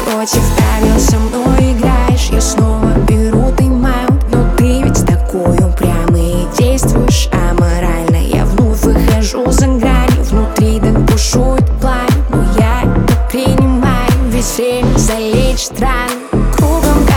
против правил со мной играешь. Я снова беру тайм-аут, но ты ведь такой упрямый и действуешь аморально. Я вновь выхожу за грань, внутри да бушует пламя, но я это принимаю, ведь время залечит раны. Кругом